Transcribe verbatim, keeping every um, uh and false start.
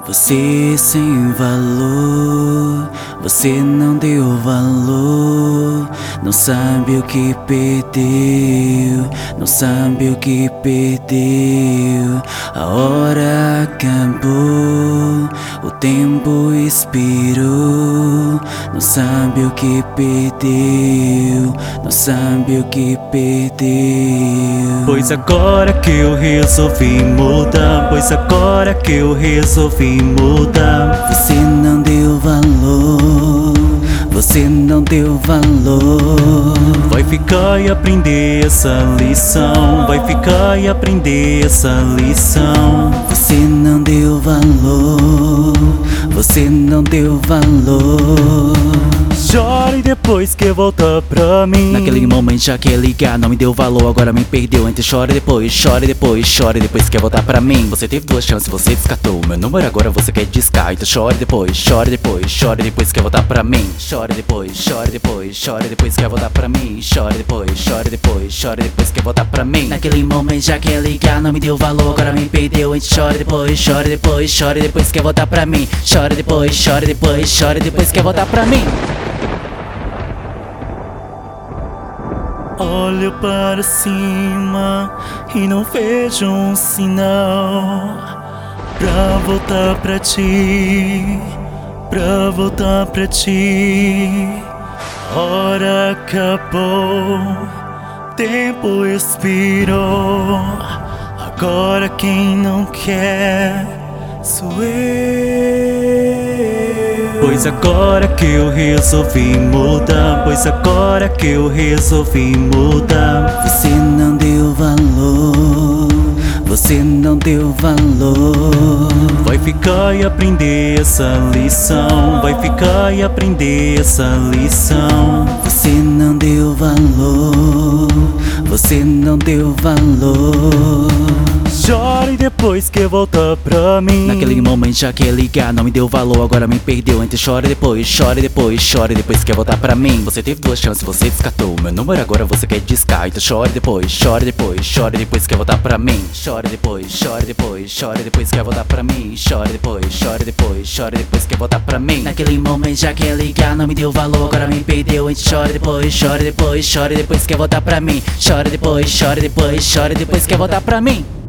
Você sem valor, você não deu valor. Não sabe o que perdeu, não sabe o que perdeu. A hora acabou, o tempo expirou. Não sabe o que perdeu, não sabe o que perdeu. Pois agora que eu resolvi mudar, pois agora que eu resolvi mudar. Você não deu valor, você não deu valor. Vai ficar e aprender essa lição, vai ficar e aprender essa lição. Você não deu valor, você não deu valor. Chore depois que volta pra mim. Naquele momento já quer ligar, não me deu valor, agora me perdeu. Entre chore depois, chore depois, chore depois quer voltar pra mim. Você teve duas chances, você descartou meu número, agora você quer discar. Então chore depois, chore depois, chore depois quer voltar pra mim. Chore depois, chore depois, chore depois quer voltar pra mim. Chore depois, chore depois, chore depois quer voltar pra mim. Naquele momento já quer ligar, não me deu valor, agora me perdeu. Entre chore depois, chore depois, chore depois quer voltar pra mim. Chore depois, chore depois, chore depois quer voltar pra mim. Olho para cima e não vejo um sinal pra voltar pra ti, pra voltar pra ti. Hora acabou, tempo expirou. Agora quem não quer sou eu. Pois agora que eu resolvi mudar, pois agora que eu resolvi mudar. Você não deu valor, você não deu valor. Vai ficar e aprender essa lição, vai ficar e aprender essa lição. Você não deu valor, você não deu valor. Chore depois que volta pra mim. Naquele momento já quer ligar, não me deu valor, agora me perdeu. Entre chore depois, chore depois, chore depois quer voltar pra mim. Você teve duas chances, você descartou meu número, agora você quer discar. Então chore depois, chore depois, chore depois quer voltar pra mim. Chore depois, chore depois, chore depois quer voltar pra mim. Chore depois, chore depois, chore depois quer voltar pra mim. Naquele momento já quer ligar, não me deu valor, agora me perdeu. Entre chore depois, chore depois, chore depois quer voltar pra mim. Chore depois, chore depois, chore depois quer voltar pra mim.